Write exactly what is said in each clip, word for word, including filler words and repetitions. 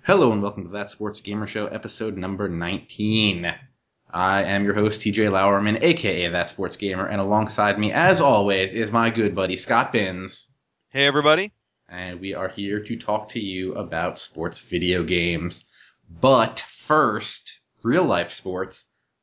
Hello and welcome to That Sports Gamer Show, episode number nineteen. I am your host, T J Lowerman, aka That Sports Gamer, and alongside me, as always, is my good buddy, Scott Binns. Hey, everybody. And we are here to talk to you about sports video games. But first, real-life sports.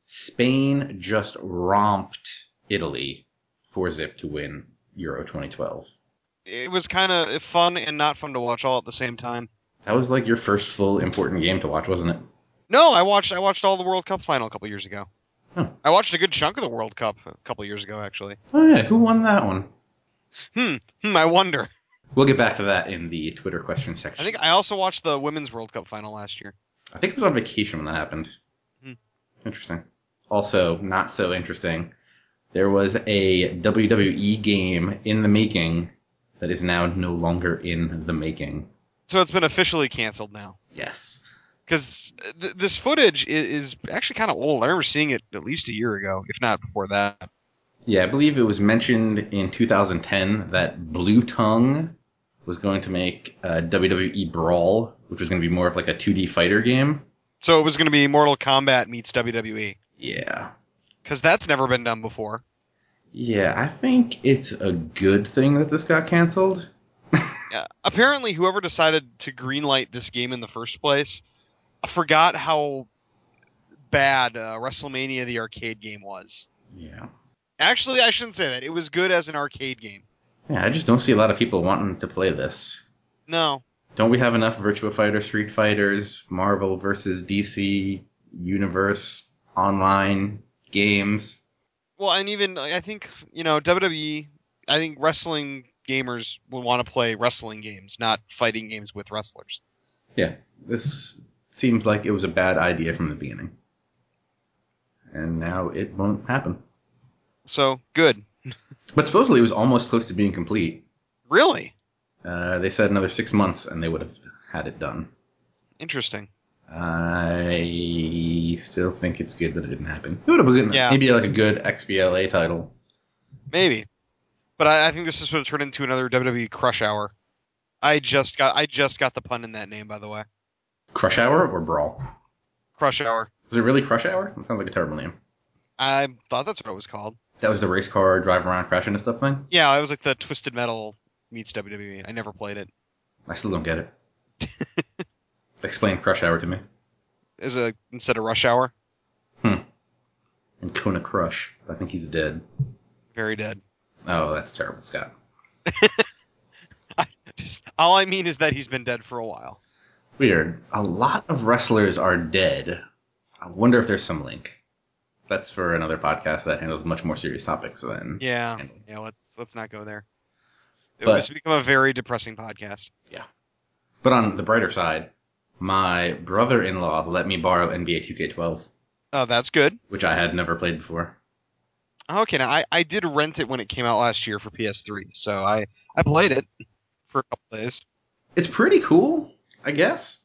Spain just romped Italy four zip to win Euro twenty twelve. It was kind of fun and not fun to watch all at the same time. That was like your first full important game to watch, wasn't it? No, I watched I watched all the World Cup final a couple years ago. Huh. I watched a good chunk of the World Cup a couple years ago, actually. Oh yeah, who won that one? Hmm, hmm, I wonder. We'll get back to that in the Twitter question section. I think I also watched the Women's World Cup final last year. I think it was on vacation when that happened. Hmm. Interesting. Also, not so interesting, there was a W W E game in the making that is now no longer in the making. So it's been officially canceled now. Yes. Because th- this footage is, is actually kind of old. I remember seeing it at least a year ago, if not before that. Yeah, I believe it was mentioned in two thousand ten that Blue Tongue was going to make a W W E Brawl, which was going to be more of like a two D fighter game. So it was going to be Mortal Kombat meets W W E. Yeah. Because that's never been done before. Yeah, I think it's a good thing that this got canceled. Yeah. Apparently, whoever decided to greenlight this game in the first place forgot how bad uh, WrestleMania the arcade game was. Yeah. Actually, I shouldn't say that. It was good as an arcade game. Yeah, I just don't see a lot of people wanting to play this. No. Don't we have enough Virtua Fighter, Street Fighters, Marvel versus D C, Universe, online games? Well, and even, I think, you know, W W E, I think wrestling gamers will want to play wrestling games, not fighting games with wrestlers. Yeah, this seems like it was a bad idea from the beginning. And now it won't happen. So, good. But supposedly it was almost close to being complete. Really? Uh, they said another six months and they would have had it done. Interesting. I still think it's good that it didn't happen. It would have been Yeah. maybe like a good X B L A title. Maybe. But I, I think this is going to turn into another W W E Crush Hour. I just got I just got the pun in that name, by the way. Crush Hour or Brawl? Crush Hour. Was it really Crush Hour? That sounds like a terrible name. I thought that's what it was called. That was the race car drive around crashing and stuff thing? Yeah, it was like the Twisted Metal meets W W E. I never played it. I still don't get it. Explain Crush Hour to me. Is it instead of Rush Hour? Hmm. And Kona Crush. I think he's dead. Very dead. Oh, that's terrible, Scott. I, just, all I mean is that he's been dead for a while. Weird. A lot of wrestlers are dead. I wonder if there's some link. That's for another podcast that handles much more serious topics than... Yeah, handling. yeah. Let's let's not go there. It But- was become a very depressing podcast. Yeah. But on the brighter side, my brother-in-law let me borrow N B A two K twelve, Oh, that's good. which I had never played before. Okay, now I, I did rent it when it came out last year for P S three, so I, I played it for a couple days. It's pretty cool, I guess.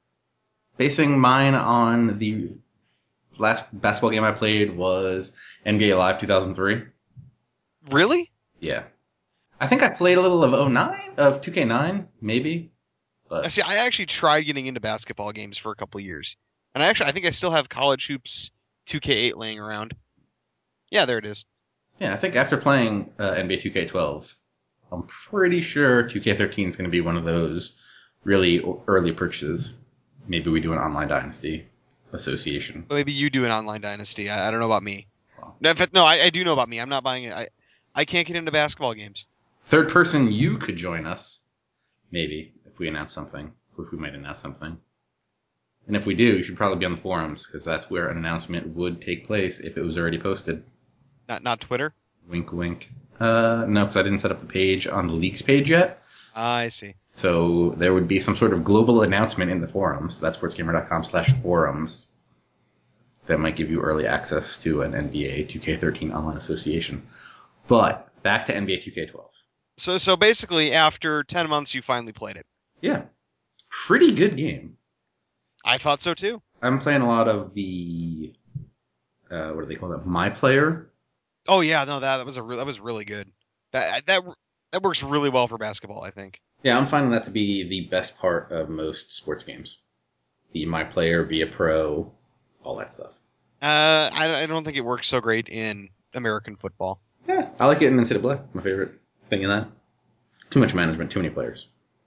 Basing mine on the last basketball game I played was N B A Live two thousand three. Really? Yeah. I think I played a little of oh nine, of two K nine, maybe. But See, I actually tried getting into basketball games for a couple years, and I actually I think I still have College Hoops two K eight laying around. Yeah, there it is. yeah, I think after playing uh, N B A two K twelve, I'm pretty sure two K thirteen is going to be one of those really early purchases. Maybe we do an online dynasty association. Well, maybe you do an online dynasty. I, I don't know about me. Wow. No, in fact, no, I, I do know about me. I'm not buying it. I I can't get into basketball games. Third person, you could join us. Maybe, if we announce something. If we might announce something. And if we do, you should probably be on the forums, because that's where an announcement would take place if it was already posted. Not not Twitter. Wink, wink. Uh, no, because I didn't set up the page on the leaks page yet. Ah, I see. So there would be some sort of global announcement in the forums. That's sportsgamer.com slash forums. That might give you early access to an N B A two K thirteen online association. But back to N B A two K twelve. So so basically, after ten months, you finally played it. Yeah. Pretty good game. I thought so too. I'm playing a lot of the, uh, what do they call that? My Player. Oh yeah, no, that, that was a re- that was really good. That that that works really well for basketball, I think. Yeah, I'm finding that to be the best part of most sports games. the My Player, Via Pro, all that stuff. Uh, I, I don't think it works so great in American football. Yeah, I like it in N C double A. My favorite thing in that. Too much management, too many players.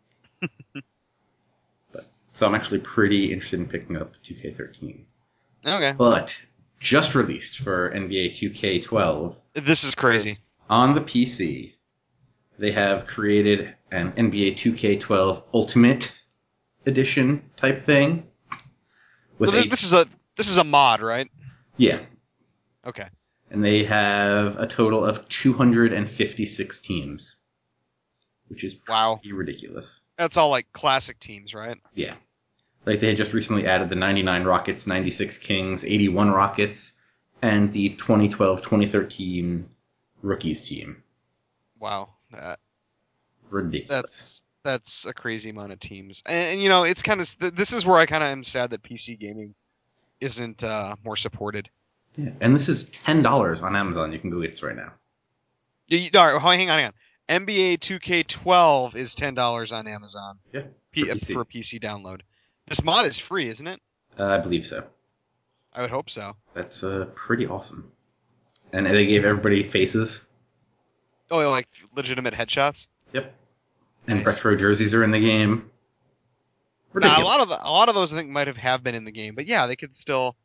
but So I'm actually pretty interested in picking up two K thirteen. Okay. But just released for N B A two K twelve. This is crazy. On the P C, they have created an N B A two K twelve Ultimate Edition type thing. With So this, a, this is a this is a mod, right? Yeah. Okay. And they have a total of two hundred fifty-six teams, which is pretty Wow. ridiculous. That's all like classic teams, right? Yeah. Like they had just recently added the ninety-nine Rockets, ninety-six Kings, eighty-one Rockets, and the twenty twelve twenty thirteen Rookies team. Wow. That, Ridiculous. That's that's a crazy amount of teams. And, and you know, it's kind of this is where I kind of am sad that P C gaming isn't uh, more supported. Yeah, and this is ten dollars on Amazon. You can go get this right now. You, you, all right, hang on, hang on. N B A two K twelve is ten dollars on Amazon. Yeah, P- for P C. for a P C download. This mod is free, isn't it? Uh, I believe so. I would hope so. That's uh, pretty awesome. And they gave everybody faces. Oh, like legitimate headshots. Yep. And Nice. retro jerseys are in the game. Nah, a lot of a lot of those I think might have have been in the game, but yeah, they could still.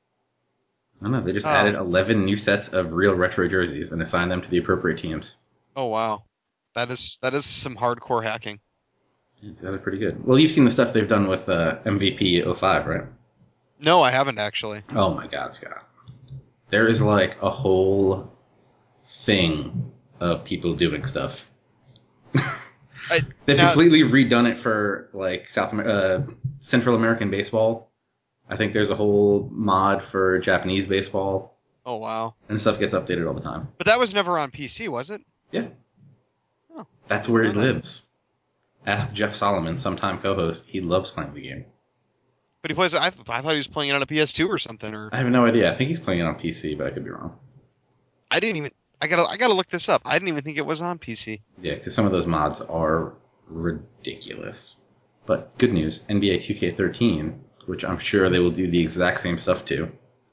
I don't know. They just Oh. added eleven new sets of real retro jerseys and assigned them to the appropriate teams. Oh wow, that is that is some hardcore hacking. Yeah, those are pretty good. Well, you've seen the stuff they've done with uh, M V P oh five, right? No, I haven't actually. Oh my God, Scott! There is like a whole thing of people doing stuff. I, They've now, completely redone it for like South uh, Central American baseball. I think there's a whole mod for Japanese baseball, Oh wow, and stuff gets updated all the time. but that was never on P C, was it? Yeah, Oh, that's where it know that. lives. Ask Jeff Solomon, sometime co-host. He loves playing the game. But he plays. I, I thought he was playing it on a P S two or something. Or I have no idea. I think he's playing it on P C, but I could be wrong. I didn't even. I gotta. I gotta look this up. I didn't even think it was on P C. Yeah, because some of those mods are ridiculous. But good news, N B A two K thirteen, which I'm sure they will do the exact same stuff to,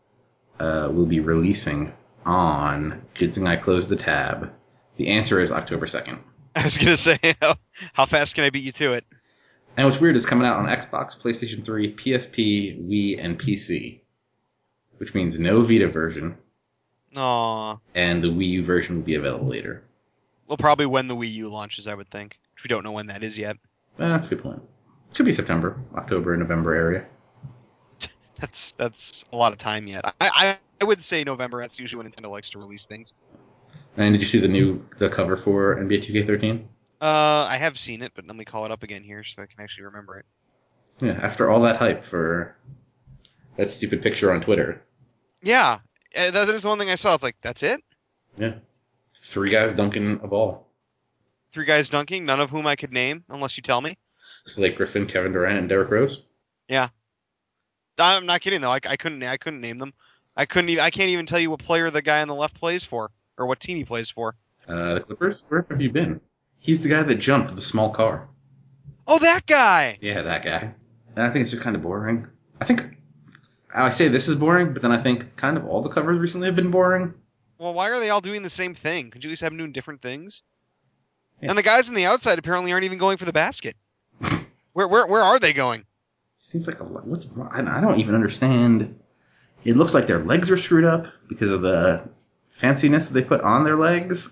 uh, will be releasing on, good thing I closed the tab, the answer is October second. I was gonna say, how, how fast can I beat you to it? And what's weird is coming out on Xbox, PlayStation three, P S P, Wii, and P C, which means no Vita version, Aw. and the Wii U version will be available later. Well, probably when the Wii U launches, I would think. Which we don't know when that is yet. Uh, that's a good point. Should be September, October, November area. That's that's a lot of time yet. I, I I would say November. That's usually when Nintendo likes to release things. And did you see the new the cover for N B A two K thirteen? Uh, I have seen it, but let me call it up again here so I can actually remember it. Yeah, after all that hype for that stupid picture on Twitter. Yeah, uh, that is the one thing I saw. It's like, that's it? Yeah. Three guys dunking a ball. Three guys dunking, none of whom I could name, unless you tell me. Blake Griffin, Kevin Durant, and Derrick Rose. Yeah. I'm not kidding though. I, I couldn't I couldn't name them. I couldn't even, I can't even tell you what player the guy on the left plays for, or what team he plays for. Uh, the Clippers? Where have you been? He's the guy that jumped the small car. Oh, that guy! Yeah, that guy. And I think it's just kind of boring. I think I say this is boring, but then I think kind of all the covers recently have been boring. Well, why are they all doing the same thing? Could you at least have them doing different things? Yeah. And the guys on the outside apparently aren't even going for the basket. where where where are they going? Seems like a lot. What's wrong? I don't even understand. It looks like their legs are screwed up because of the fanciness that they put on their legs.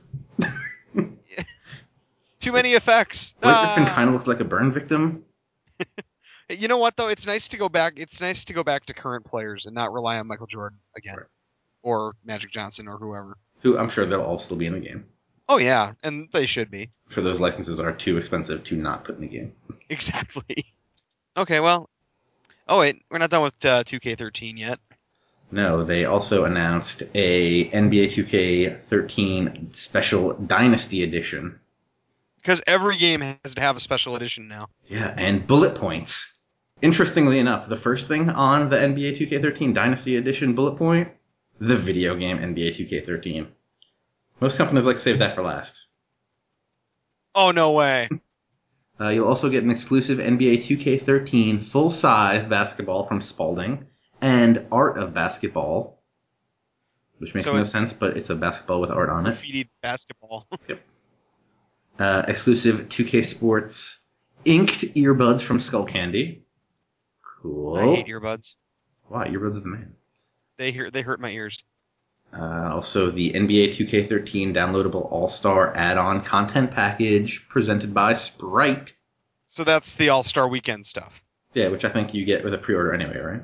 Too many effects. Blake Ah. Griffin kind of looks like a burn victim. You know what though? It's nice to go back. It's nice to go back to current players and not rely on Michael Jordan again, Right. or Magic Johnson, or whoever. Who I'm sure they'll all still be in the game. Oh yeah, and they should be. I'm sure those licenses are too expensive to not put in the game. Exactly. Okay, well. Oh wait, we're not done with uh, two K thirteen yet. No, they also announced a N B A two K thirteen Special Dynasty Edition. Because every game has to have a special edition now. Yeah, and bullet points. Interestingly enough, the first thing on the N B A two K thirteen Dynasty Edition bullet point, the video game N B A two K thirteen. Most companies like to save that for last. Oh no way! Uh, you'll also get an exclusive N B A two K thirteen full-size basketball from Spalding and Art of Basketball, which makes So no it's sense, but it's a basketball with art on it. graffiti basketball. Yep. Uh, exclusive two K Sports inked earbuds from Skull Candy. Cool. I hate earbuds. Why? Earbuds are the man. They hear they hurt my ears. Uh, also, the N B A two K thirteen downloadable All-Star add-on content package presented by Sprite. So that's the All-Star Weekend stuff. Yeah, which I think you get with a pre-order anyway, right?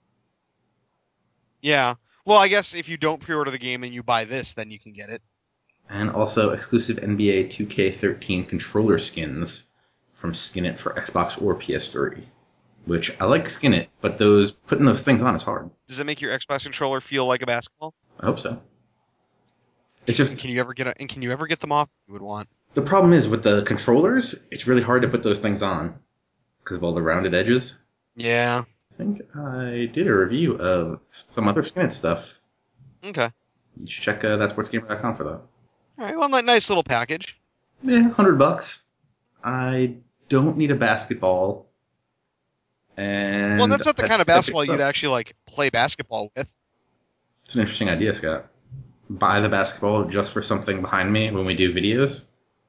Yeah. Well, I guess if you don't pre-order the game and you buy this, then you can get it. And also exclusive N B A two K thirteen controller skins from Skin It for Xbox or P S three. Which, I like Skin It, but those putting those things on is hard. Does it make your Xbox controller feel like a basketball? I hope so. It's just... And can you ever get a, and can you ever get them off? You would want. The problem is, with the controllers, it's really hard to put those things on. Because of all the rounded edges. Yeah. I think I did a review of some other Skin It stuff. Okay. You should check uh, that sports gamer dot com for that. All right. Well, nice little package. Yeah, one hundred bucks. I don't need a basketball. And Well, that's not the I kind of pick it basketball you'd up. actually like play basketball with. It's an interesting idea, Scott. Buy the basketball just for something behind me when we do videos.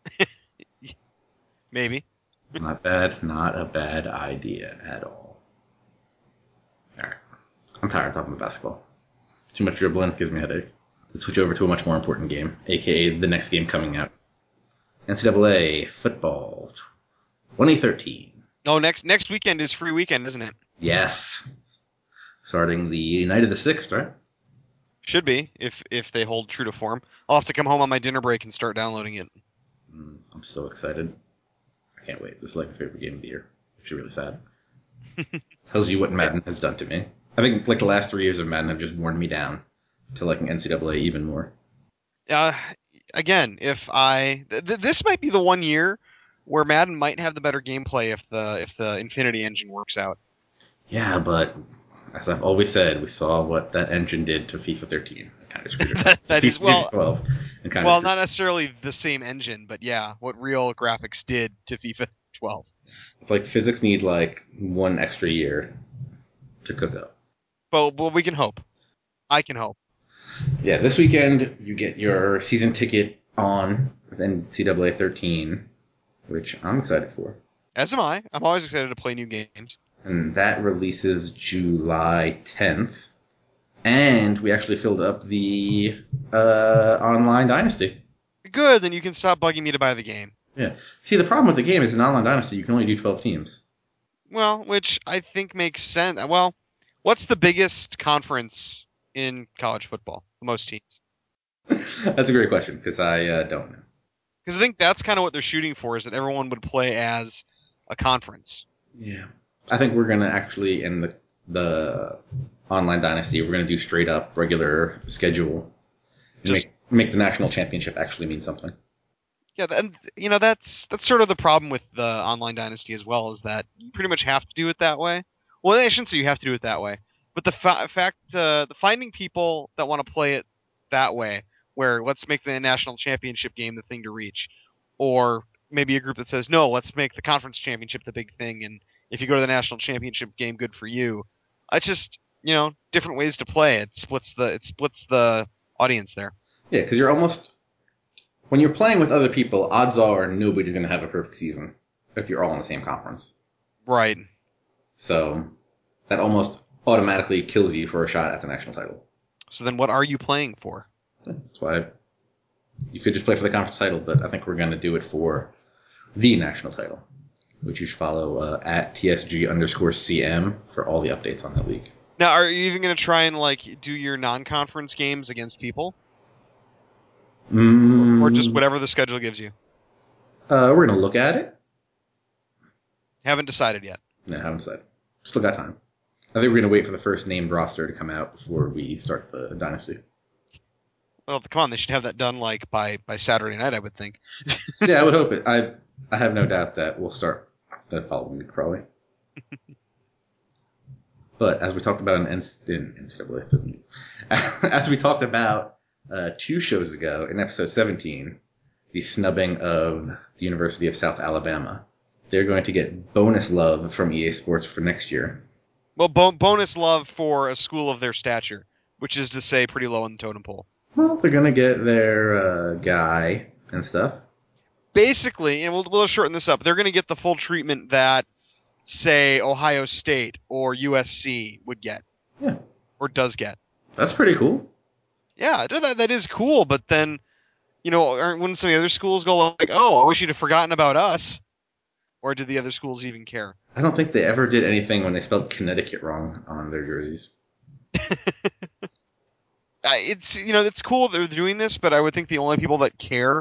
Maybe. Not bad. Not a bad idea at all. All right. I'm tired of talking about basketball. Too much dribbling gives me a headache. Let's switch over to a much more important game, a k a the next game coming out. N C double A Football twenty thirteen. Oh, next next weekend is free weekend, isn't it? Yes. Starting the night of the sixth, right? Should be, if if they hold true to form. I'll have to come home on my dinner break and start downloading it. Mm, I'm so excited. I can't wait. This is like my favorite game of the year. Actually, really sad. Tells you what Madden has done to me. I think like the last three years of Madden have just worn me down to liking N C double A even more. Uh, again, if I th- th- this might be the one year where Madden might have the better gameplay if the if the Infinity engine works out. Yeah, but as I've always said, we saw what that engine did to FIFA thirteen. It kind of screwed it up. that, that is, FIFA well, twelve. And kind well, of not necessarily the same engine, but yeah, what real graphics did to FIFA twelve. It's like physics need like one extra year to cook up. But, but we can hope. I can hope. Yeah, this weekend you get your season ticket on with N C double A thirteen, which I'm excited for. As am I. I'm always excited to play new games. And that releases July tenth. And we actually filled up the uh, Online Dynasty. Good, then you can stop bugging me to buy the game. Yeah. See, the problem with the game is in Online Dynasty, you can only do twelve teams. Well, which I think makes sense. Well, what's the biggest conference in college football? The most teams? That's a great question, because I uh, don't know. Because I think that's kind of what they're shooting for, is that everyone would play as a conference. Yeah. I think we're going to actually, in the the Online Dynasty, we're going to do straight up regular schedule. And Just, make, make the national championship actually mean something. yeah, and you know that's that's sort of the problem with the Online Dynasty as well, is that you pretty much have to do it that way. Well, I shouldn't say you have to do it that way, but the fa- fact, uh, the finding people that want to play it that way, where let's make the national championship game the thing to reach, or maybe a group that says no, let's make the conference championship the big thing, and if you go to the national championship game, good for you. It's just, you know, different ways to play. It splits the it splits the audience there. Yeah, because you're almost... When you're playing with other people, odds are nobody's going to have a perfect season if you're all in the same conference. Right. So that almost automatically kills you for a shot at the national title. So then what are you playing for? That's why you could just play for the conference title, but I think we're going to do it for the national title, which you should follow uh, at T S G underscore C M for all the updates on that league. Now, are you even going to try and like do your non-conference games against people? Mm, Or just whatever the schedule gives you? Uh, we're going to look at it. Haven't decided yet. No, haven't decided. Still got time. I think we're going to wait for the first named roster to come out before we start the dynasty. Well, come on, they should have that done like by, by Saturday night, I would think. Yeah, I would hope it. I I have no doubt that we'll start the following week, probably. But as we talked about in N C double A, as we talked about uh, two shows ago in episode seventeen, the snubbing of the University of South Alabama they're going to get bonus love from E A Sports for next year. Well, bo- bonus love for a school of their stature, which is to say pretty low on the totem pole. Well, they're going to get their uh, guy and stuff. Basically, and we'll, we'll shorten this up, they're going to get the full treatment that, say, Ohio State or U S C would get. Yeah. Or does get. That's pretty cool. Yeah, that, that is cool, but then, you know, aren't, wouldn't some of the other schools go like, oh, I wish you'd have forgotten about us? Or did the other schools even care? I don't think they ever did anything when they spelled Connecticut wrong on their jerseys. It's, you know, it's cool that they're doing this, but I would think the only people that care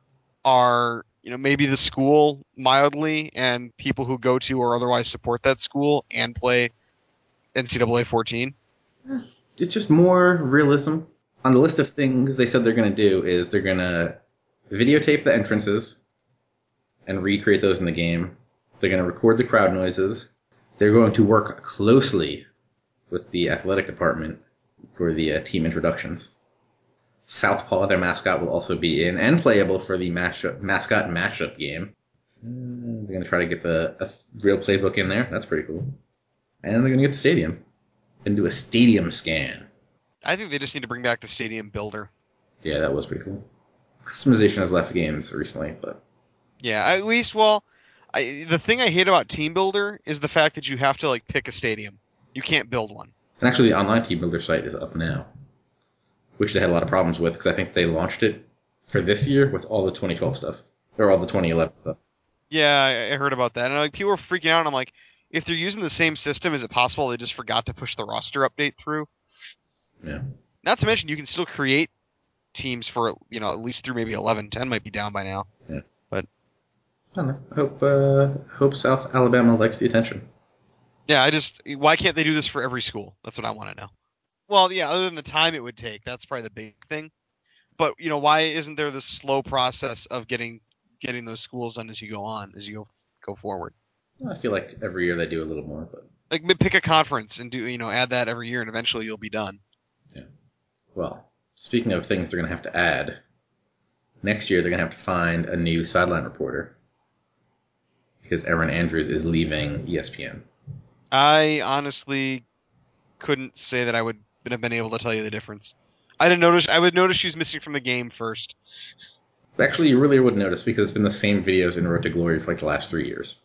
are, you know, maybe the school mildly and people who go to or otherwise support that school and play N C double A fourteen. It's just more realism. On the list of things they said they're going to do is they're going to videotape the entrances and recreate those in the game. They're going to record the crowd noises. They're going to work closely with the athletic department for the uh, team introductions. Southpaw, their mascot, will also be in and playable for the mashup, mascot mashup game. Uh, they're going to try to get the a real playbook in there. That's pretty cool. And they're going to get the stadium and do a stadium scan. I think they just need to bring back the stadium builder. Yeah, that was pretty cool. Customization has left games recently, but... Yeah, at least, well, I, the thing I hate about Team Builder is the fact that you have to, like, pick a stadium. You can't build one. And actually, the online Team Builder site is up now, which they had a lot of problems with, because I think they launched it for this year with all the twenty twelve stuff, or all the twenty eleven stuff. Yeah, I, I heard about that. And like people were freaking out, and I'm like, if they're using the same system, is it possible they just forgot to push the roster update through? Yeah. Not to mention, you can still create teams for, you know, at least through maybe eleven. ten might be down by now. Yeah. But I don't know. I hope, uh, hope South Alabama likes the attention. yeah, I just, why can't they do this for every school? That's what I want to know. Well, yeah, other than the time it would take, that's probably the big thing. But, you know, why isn't there this slow process of getting getting those schools done as you go on, as you go go forward? I feel like every year they do a little more, but... Like, pick a conference and do, you know, add that every year, and eventually you'll be done. Yeah. Well, speaking of things they're going to have to add, next year they're going to have to find a new sideline reporter. Because Erin Andrews is leaving E S P N. I honestly couldn't say that I would have been able to tell you the difference. I didn't notice. I would notice she was missing from the game first. Actually, you really would notice because it's been the same videos in Road to Glory for like the last three years.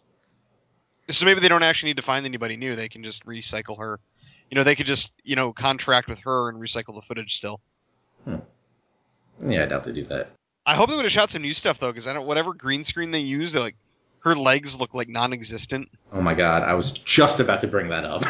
So maybe they don't actually need to find anybody new. They can just recycle her. You know, they could just, you know, contract with her and recycle the footage still. Hmm. Yeah, I doubt they do that. I hope they would have shot some new stuff though, because I don't. Whatever green screen they use, they're like, her legs look like non-existent. Oh my god, I was just about to bring that up.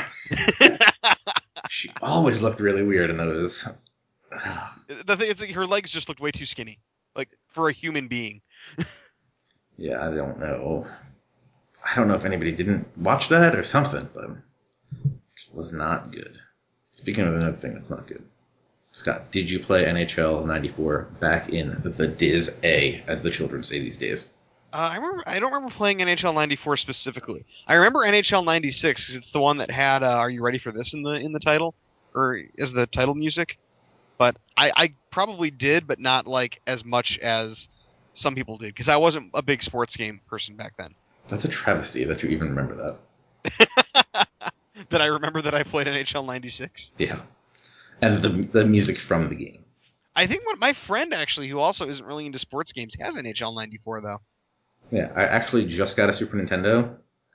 She always looked really weird in those. The thing is, like, her legs just looked way too skinny, like for a human being. Yeah, I don't know. I don't know if anybody didn't watch that or something, but it was not good. Speaking of another thing that's not good, Scott, did you play N H L ninety-four back in the Diz A, as the children say these days? Uh, I remember. I don't remember playing N H L ninety-four specifically. I remember N H L ninety-six because it's the one that had uh, "Are You Ready for This" in the in the title, or is the title music. But I, I probably did, but not like as much as some people did because I wasn't a big sports game person back then. That's a travesty that you even remember that. That I remember that I played N H L ninety-six. Yeah, and the the music from the game. I think what my friend actually, who also isn't really into sports games, has N H L ninety-four though. Yeah, I actually just got a Super Nintendo,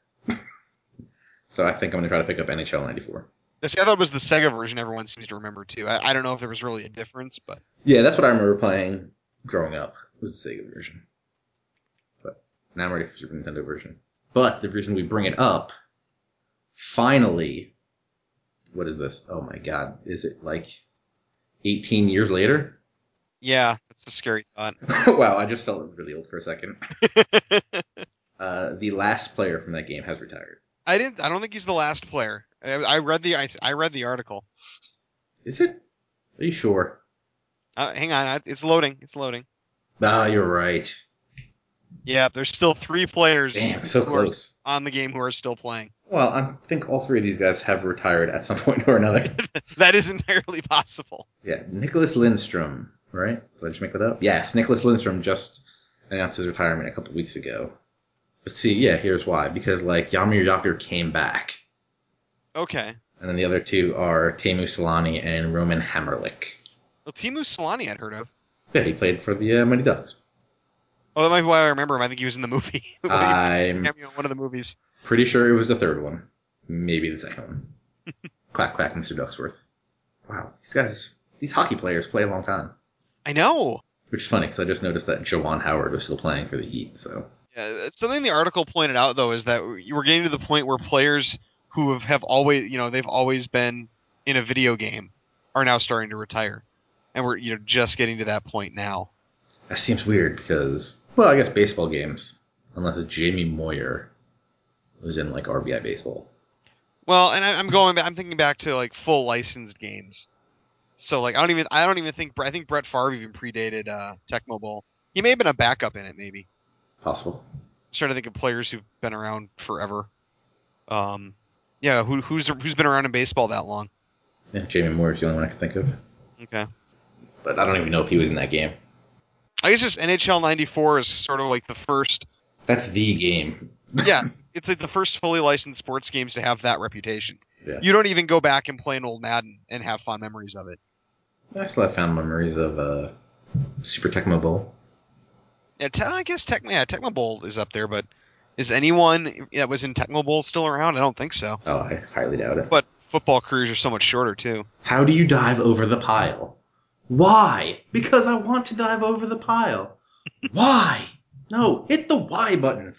so I think I'm going to try to pick up N H L ninety-four. See, I thought it was the Sega version everyone seems to remember, too. I, I don't know if there was really a difference, but... Yeah, that's what I remember playing growing up, was the Sega version. But now I'm ready for Super Nintendo version. But the reason we bring it up, finally, what is this? Oh my god, is it like eighteen years later? Yeah, that's a scary thought. Wow, I just felt really old for a second. uh, the last player from that game has retired. I didn't. I don't think he's the last player. I, I read the. I, I read the article. Is it? Are you sure? Uh, hang on, it's loading. It's loading. Ah, you're right. Yeah, there's still three players. Damn, so close. On the game who are still playing. Well, I think all three of these guys have retired at some point or another. That is entirely possible. Yeah, Nicholas Lindstrom, right? Did I just make that up? Yes, Nicholas Lindstrom just announced his retirement a couple weeks ago. But see, yeah, here's why. Because, like, Yamir Yager came back. Okay. And then the other two are Teemu Solani and Roman Hammerlick. Well, Teemu Solani I'd heard of. Yeah, he played for the uh, Mighty Ducks. Oh, that might be why I remember him. I think he was in the movie. I'm cameo in one of the movies. pretty sure it was the third one. Maybe the second one. Quack, quack, Mister Ducksworth. Wow, these guys, these hockey players play a long time. I know. Which is funny, because I just noticed that Jawan Howard was still playing for the Heat, so... Yeah, something the article pointed out, though, is that you were getting to the point where players who have, have always, you know, they've always been in a video game are now starting to retire. And we're, you know, just getting to that point now. That seems weird, because... Well, I guess baseball games. Unless it's Jamie Moyer was in, like, R B I Baseball. Well, and I, I'm going, I'm thinking back to, like, full licensed games. So, like, I don't even, I don't even think, I think Brett Favre even predated uh, Tecmo Bowl. He may have been a backup in it, maybe. Possible. I'm trying to think of players who've been around forever. Um, yeah, who, who's who's been around in baseball that long? Yeah, Jamie Moyer's the only one I can think of. Okay. But I don't even know if he was in that game. I guess just N H L ninety-four is sort of like the first... That's the game. Yeah, it's like the first fully licensed sports games to have that reputation. Yeah. You don't even go back and play an old Madden and have fond memories of it. I still have fond memories of uh, Super Tecmo Bowl. Yeah, te- I guess Tecmo, yeah, Tecmo Bowl is up there, but is anyone that was in Tecmo Bowl still around? I don't think so. Oh, I highly doubt it. But football careers are so much shorter, too. How do you dive over the pile? Why? Because I want to dive over the pile. Why? No, hit the Y button.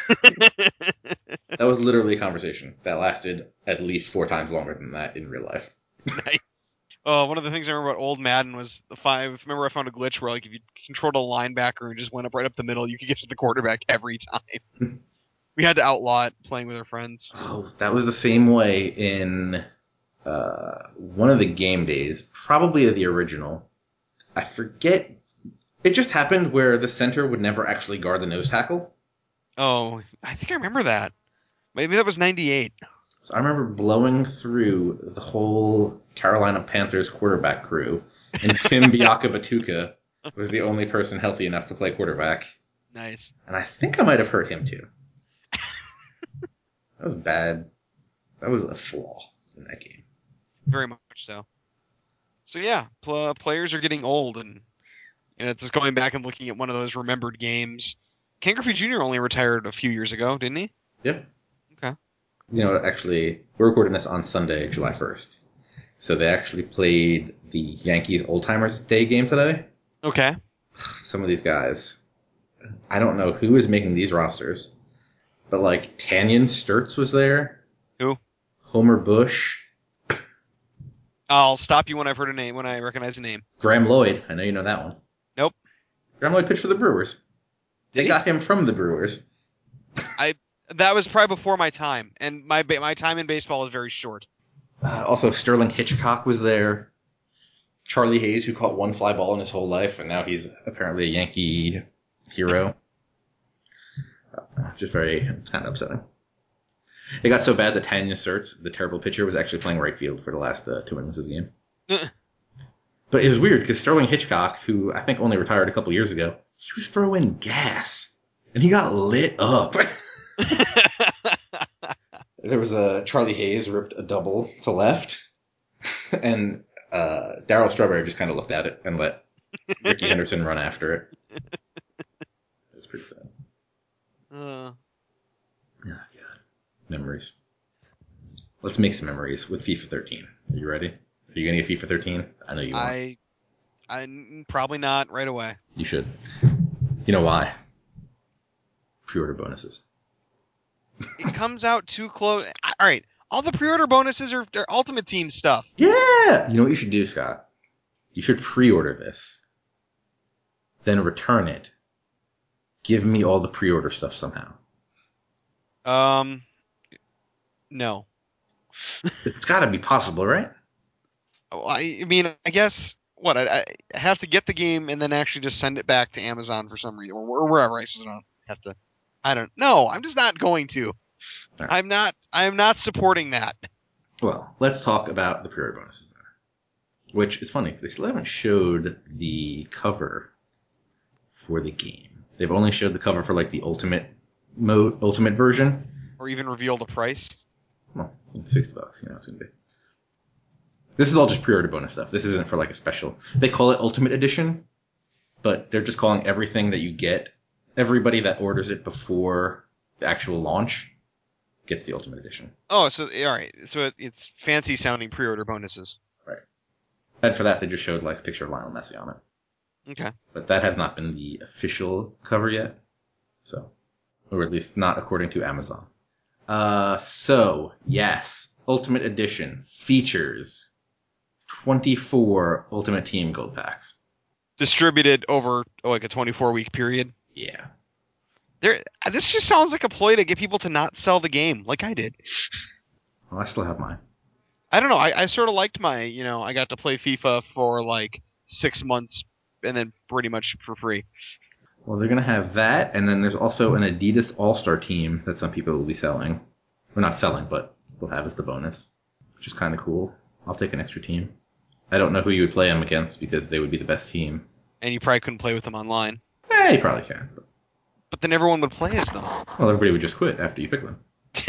That was literally a conversation that lasted at least four times longer than that in real life. Nice. Uh, one of the things I remember about old Madden was the five. Remember, I found a glitch where, like, if you controlled a linebacker and just went up right up the middle, you could get to the quarterback every time. We had to outlaw it playing with our friends. Oh, that was the same way in uh, one of the game days, probably the original. I forget. It just happened where the center would never actually guard the nose tackle. Oh, I think I remember that. Maybe that was ninety-eight. So I remember blowing through the whole Carolina Panthers quarterback crew, and Tim Biaka-Batuka was the only person healthy enough to play quarterback. Nice. And I think I might have hurt him too. That was bad. That was a flaw in that game. Very much so. So yeah, pl- players are getting old, and and it's just going back and looking at one of those remembered games. Ken Griffey Junior only retired a few years ago, didn't he? Yep. Okay. You know, actually, we're recording this on Sunday, July first. So they actually played the Yankees Old Timers Day game today. Okay. Some of these guys, I don't know who is making these rosters, but like Tanyan Sturtz was there. Who? Homer Bush. I'll stop you when I've heard a name, when I recognize a name. Graham Lloyd. I know you know that one. Nope. Graham Lloyd pitched for the Brewers. They Did he? got him from the Brewers. I that was probably before my time, and my ba- my time in baseball was very short. Uh, also, Sterling Hitchcock was there. Charlie Hayes, who caught one fly ball in his whole life, and now he's apparently a Yankee hero. Uh, it's just very, it's kind of upsetting. It got so bad that Tanya Sturtz, the terrible pitcher, was actually playing right field for the last uh, two innings of the game. But it was weird, because Sterling Hitchcock, who I think only retired a couple years ago, he was throwing gas. And he got lit up. There was a Charlie Hayes ripped a double to left, and uh, Darryl Strawberry just kind of looked at it and let Ricky Henderson run after it. It was pretty sad. Uh, Oh, God. Memories. Let's make some memories with FIFA thirteen. Are you ready? Are you going to get FIFA thirteen? I know you are. I, I probably not right away. You should. You know why? Pre-order bonuses. It comes out too close. All right, all the pre-order bonuses are, are Ultimate Team stuff. Yeah! You know what you should do, Scott? You should pre-order this. Then return it. Give me all the pre-order stuff somehow. Um, no. It's got to be possible, right? I mean, I guess what I, I have to get the game and then actually just send it back to Amazon for some reason or wherever. I suppose I don't have to. I don't. No, I'm just not going to. Right. I'm not. I'm not supporting that. Well, let's talk about the pre-order bonuses then. Which is funny because they still haven't showed the cover for the game. They've only showed the cover for like the Ultimate mode ultimate version. Or even reveal the price? Well, sixty bucks, you know, it's going to be. This is all just pre-order bonus stuff. This isn't for like a special. They call it Ultimate Edition, but they're just calling everything that you get, everybody that orders it before the actual launch gets the Ultimate Edition. Oh, so all right. So it, it's fancy sounding pre-order bonuses. Right. And for that, they just showed like a picture of Lionel Messi on it. Okay. But that has not been the official cover yet. So, or at least not according to Amazon. Uh, so, yes, Ultimate Edition features twenty-four Ultimate Team Gold Packs. Distributed over oh, like a twenty-four week period. Yeah. There, this just sounds like a ploy to get people to not sell the game, like I did. Well, I still have mine. I don't know. I, I sort of liked my, you know, I got to play FIFA for like six months and then pretty much for free. Well, they're going to have that, and then there's also an Adidas All-Star team that some people will be selling. Or not selling, but will have as the bonus, which is kind of cool. I'll take an extra team. I don't know who you would play them against because they would be the best team. And you probably couldn't play with them online. Eh, you probably can. But... but then everyone would play as them. Well, everybody would just quit after you pick them.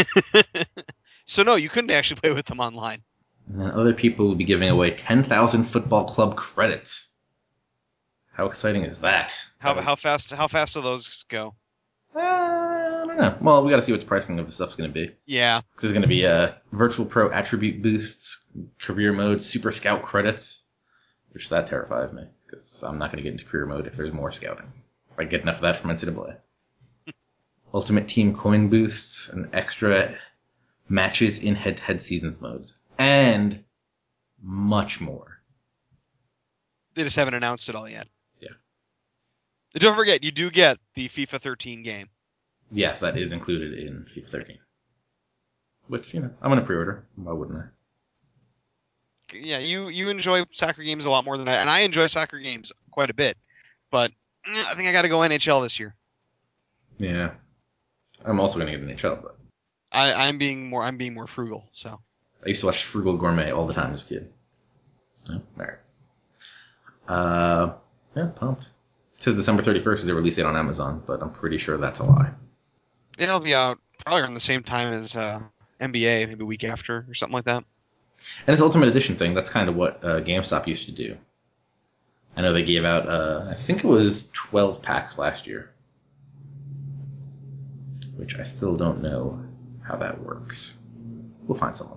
So no, you couldn't actually play with them online. And then other people will be giving away ten thousand football club credits. How exciting is that? How that how fast how fast do those go? Uh, I don't know. Well, we got to see what the pricing of the stuff's going to be. Yeah. Because there's going to be uh, Virtual Pro attribute boosts, career mode, Super Scout credits, which that terrifies me because I'm not going to get into career mode if there's more scouting. If I get enough of that from N C double A. Ultimate Team coin boosts and extra matches in head-to-head seasons modes. And much more. They just haven't announced it all yet. Yeah. Don't forget, you do get the FIFA thirteen game. Yes, that is included in FIFA thirteen. Which, you know, I'm going to pre-order. Why wouldn't I? Yeah, you, you enjoy soccer games a lot more than I, and I enjoy soccer games quite a bit. But eh, I think I got to go N H L this year. Yeah. I'm also going to get an N H L, but I, I'm being more I'm being more frugal, so. I used to watch Frugal Gourmet all the time as a kid. Oh, all right. Uh, yeah, pumped. It says December thirty-first is the release date on Amazon, but I'm pretty sure that's a lie. It'll be out probably around the same time as uh, N B A, maybe a week after or something like that. And this Ultimate Edition thing, that's kind of what uh, GameStop used to do. I know they gave out, uh, I think it was twelve packs last year. Which I still don't know how that works. We'll find someone.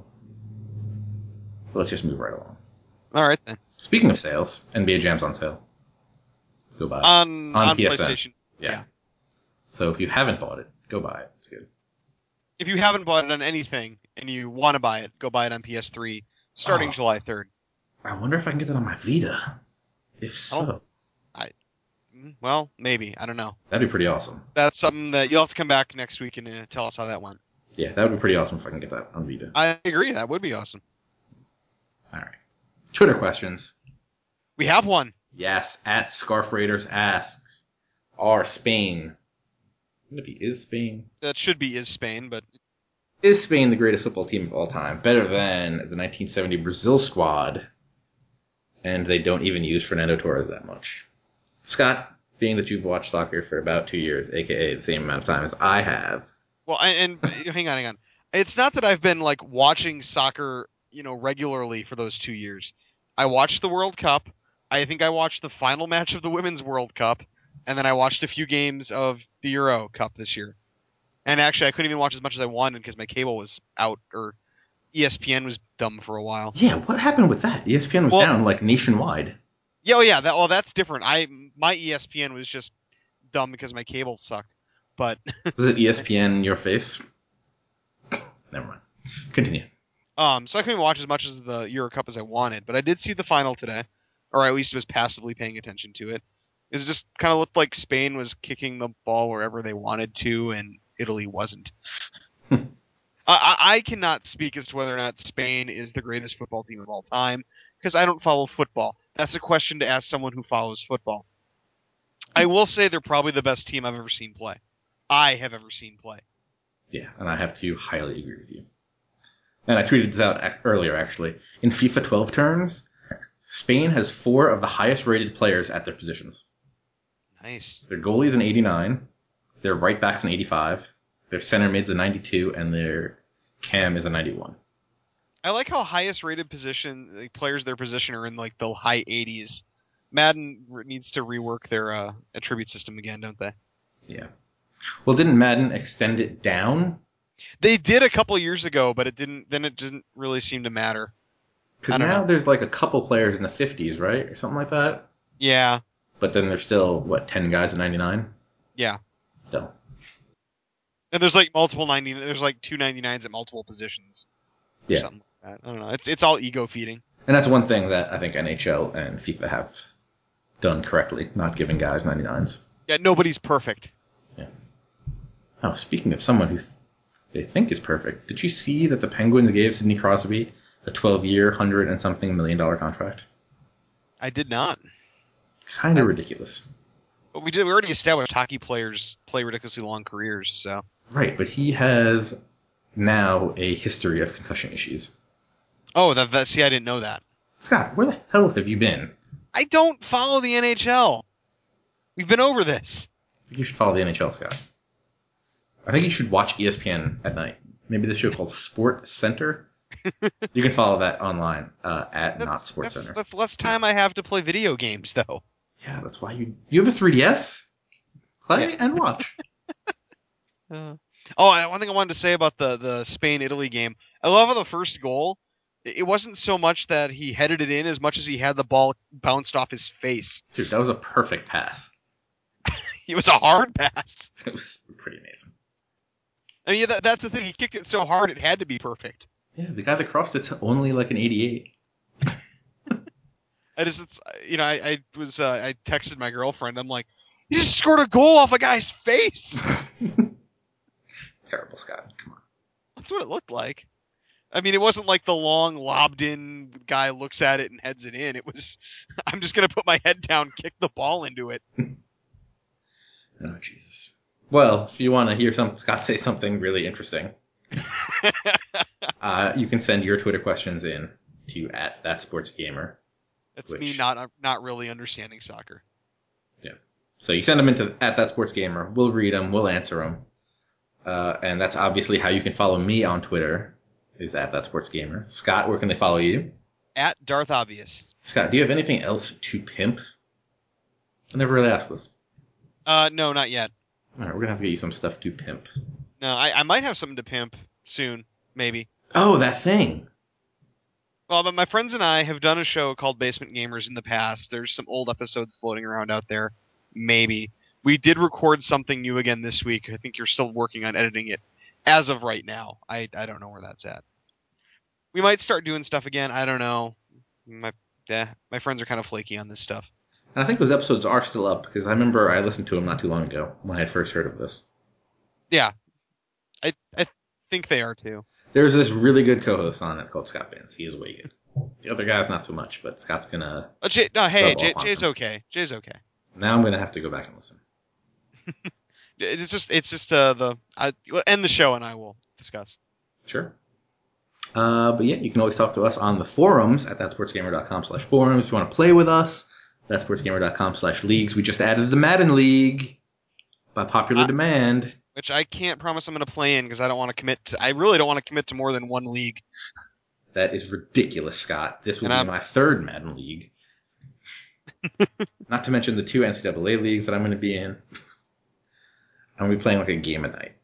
But let's just move right along. All right, then. Speaking of sales, N B A Jam's on sale. Go buy it. On, on on P S N. PlayStation. Yeah. Yeah. So if you haven't bought it, go buy it. It's good. If you haven't bought it on anything and you want to buy it, go buy it on P S three starting Oh. July third. I wonder if I can get that on my Vita. If so, Mm, Well, maybe. I don't know. that'd be pretty awesome. That's something that you'll have to come back next week and uh, tell us how that went. Yeah, that would be pretty awesome if I can get that on Vita. I agree. That would be awesome. All right. Twitter questions. We have one. Yes, at Scarf Raiders asks, are Spain, wouldn't it be is Spain? That should be is Spain, but Is Spain the greatest football team of all time? Better than the nineteen seventy Brazil squad? And they don't even use Fernando Torres that much. Scott, being that you've watched soccer for about two years, aka the same amount of time as I have. well, and, and hang on, hang on. It's not that I've been like watching soccer, you know, regularly for those two years. I watched the World Cup. I think I watched the final match of the Women's World Cup, and then I watched a few games of the Euro Cup this year. And actually, I couldn't even watch as much as I wanted because my cable was out, or E S P N was dumb for a while. Yeah, what happened with that? E S P N was Well- down like nationwide. Yeah, oh yeah, that well, that's different. I my E S P N was just dumb because my cable sucked. But Was it E S P N in your face? Never mind. Continue. um, so I couldn't watch as much as the Euro Cup as I wanted. But I did see the final today, or at least was passively paying attention to it. It just kind of looked like Spain was kicking the ball wherever they wanted to, and Italy wasn't. I, I I cannot speak as to whether or not Spain is the greatest football team of all time because I don't follow football. That's a question to ask someone who follows football. I will say they're probably the best team I've ever seen play. I have ever seen play. Yeah, and I have to highly agree with you. And I tweeted this out ac- earlier, actually. In FIFA twelve terms, Spain has four of the highest rated players at their positions. Nice. Their goalie's an eighty-nine, their right back's an eighty-five, Their center mid's a ninety-two, and their cam is a ninety-one. I like how highest rated position like, players their position are in like the high eighties. Madden needs to rework their uh, attribute system again, don't they? Yeah. Well, didn't Madden extend it down? They did a couple years ago, but it didn't. Then it didn't really seem to matter. Because now know. there's like a couple players in the fifties, right, or something like that. Yeah. But then there's still what ten guys at ninety-nine. Yeah. Still. And there's like multiple ninety. There's like two ninety-nines at multiple positions. Yeah. Something like that. I don't know. It's it's all ego feeding. And that's one thing that I think N H L and FIFA have done correctly, not giving guys ninety-nines. Yeah, nobody's perfect. Yeah. Oh, speaking of someone who th- they think is perfect, did you see that the Penguins gave Sidney Crosby a twelve-year, hundred and something million dollar contract? I did not. Kind of ridiculous. But we did. We already established hockey players play ridiculously long careers, so. Right, but he has now a history of concussion issues. Oh, that, that see, I didn't know that. Scott, where the hell have you been? I don't follow the N H L. We've been over this. I think you should follow the N H L, Scott. I think you should watch E S P N at night. Maybe the show called Sport Center. You can follow that online uh, at that's, Not Sports that's, Center. That's less time I have to play video games, though. Yeah, that's why you you have a three D S. Play yeah. and watch. uh, oh, one thing I wanted to say about the the Spain Italy game. I love how the first goal. It wasn't so much that he headed it in as much as he had the ball bounced off his face. Dude, that was a perfect pass. It was a hard pass. It was pretty amazing. I mean, that, that's the thing. He kicked it so hard, it had to be perfect. Yeah, the guy that crossed it's only like an eighty-eight. I just, you know, I, I was, uh, I texted my girlfriend. I'm like, you just scored a goal off a guy's face. Terrible, Scott. Come on. That's what it looked like. I mean, it wasn't like the long lobbed in guy looks at it and heads it in. It was, I'm just going to put my head down, kick the ball into it. Oh, Jesus. Well, if you want to hear some Scott say something really interesting, uh, you can send your Twitter questions in to at that sports gamer. That's which, me not not really understanding soccer. Yeah. So you send them into at that sports gamer. We'll read them. We'll answer them. Uh, and that's obviously how you can follow me on Twitter. Is at that sports gamer. Scott, where can they follow you? At Darth Obvious. Scott, do you have anything else to pimp? I never really asked this. Uh, no, not yet. All right, we're gonna have to get you some stuff to pimp. No, I, I might have something to pimp soon, maybe. Oh, that thing. Well, but my friends and I have done a show called Basement Gamers in the past. There's some old episodes floating around out there. Maybe. We did record something new again this week. I think you're still working on editing it. As of right now, I I don't know where that's at. We might start doing stuff again. I don't know. My yeah, my friends are kind of flaky on this stuff. And I think those episodes are still up because I remember I listened to them not too long ago when I had first heard of this. Yeah, I I think they are too. There's this really good co-host on it called Scott Vance. He is way good. The other guy's not so much, but Scott's gonna. Oh, Jay, no, hey, Jay, Jay's him. okay. Jay's okay. Now I'm gonna have to go back and listen. It's just, it's just uh, the. I will end the show and I will discuss. Sure. Uh, but yeah, you can always talk to us on the forums at thatsportsgamer.com slash forums. If you want to play with us, thatsportsgamer.com slash leagues. We just added the Madden League by popular uh, demand. Which I can't promise I'm going to play in because I don't want to commit to. I really don't want to commit to more than one league. That is ridiculous, Scott. This will and be I'm... my third Madden League. Not to mention the two N C double A leagues that I'm going to be in. I'm going to be playing like a game a night.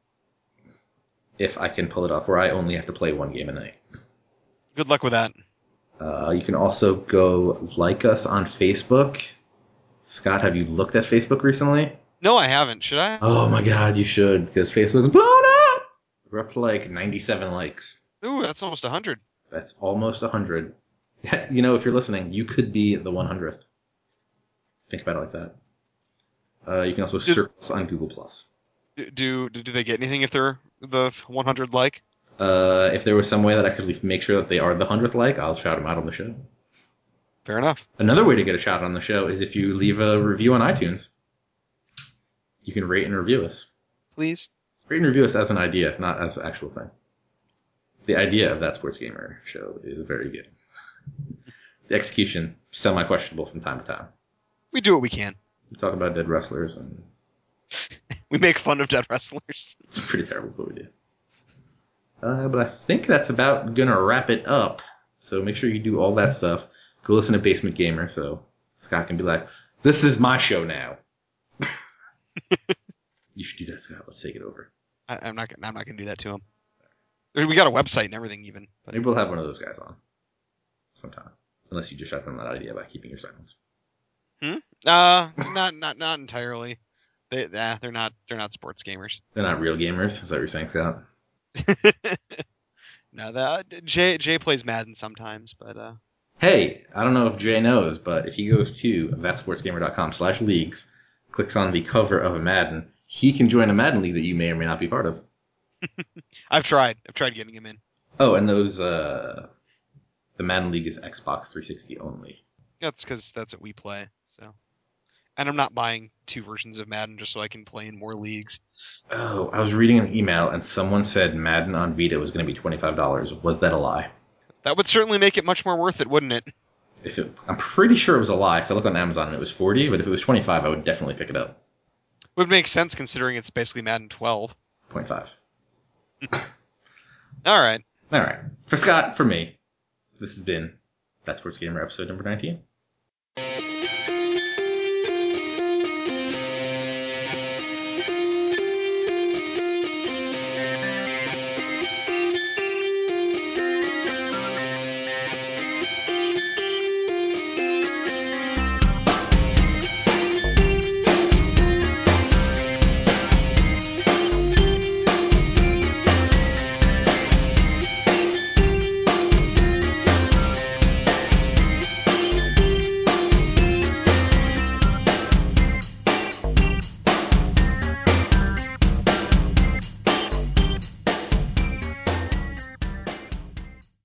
If I can pull it off, where I only have to play one game a night. Good luck with that. Uh, you can also go like us on Facebook. Scott, have you looked at Facebook recently? No, I haven't. Should I? Oh my god, you should, because Facebook's blown up! We're up to like ninety-seven likes. Ooh, that's almost one hundred. That's almost one hundred. You know, if you're listening, you could be the one hundredth. Think about it like that. Uh, you can also do, search us on Google Plus. Do, do do they get anything if they're the one hundred like? Uh, if there was some way that I could make sure that they are the one hundredth like, I'll shout them out on the show. Fair enough. Another way to get a shout on the show is if you leave a review on iTunes. You can rate and review us. Please. Rate and review us as an idea, not as an actual thing. The idea of that Sports Gamer show is very good. The execution, semi-questionable from time to time. We do what we can. We talk about dead wrestlers and We make fun of dead wrestlers. It's pretty terrible what we do. Uh, but I think that's about gonna wrap it up. So make sure you do all that stuff. Go listen to Basement Gamer so Scott can be like, this is my show now. You should do that, Scott. Let's take it over. I, I'm not. I'm not gonna do that to him. We got a website and everything, even. But... Maybe we'll have one of those guys on sometime, unless you just shut them that idea about keeping your silence. Hmm. Uh, not not not entirely. They, nah, they're not. They're not sports gamers. They're not real gamers. Is that what you're saying, Scott? No, that Jay Jay plays Madden sometimes, but uh. Hey, I don't know if Jay knows, but if he goes to thatsportsgamer.com slash leagues, clicks on the cover of a Madden, he can join a Madden league that you may or may not be part of. I've tried. I've tried getting him in. Oh, and those, uh, the Madden League is Xbox three sixty only. That's because that's what we play. So, and I'm not buying two versions of Madden just so I can play in more leagues. Oh, I was reading an email and someone said Madden on Vita was going to be twenty-five dollars. Was that a lie? That would certainly make it much more worth it, wouldn't it? If it, I'm pretty sure it was a lie, because I looked on Amazon and it was forty, but if it was twenty-five, I would definitely pick it up. Would make sense considering it's basically Madden twelve. point five. All right. All right. For Scott, for me, this has been That Sports Gamer episode number nineteen.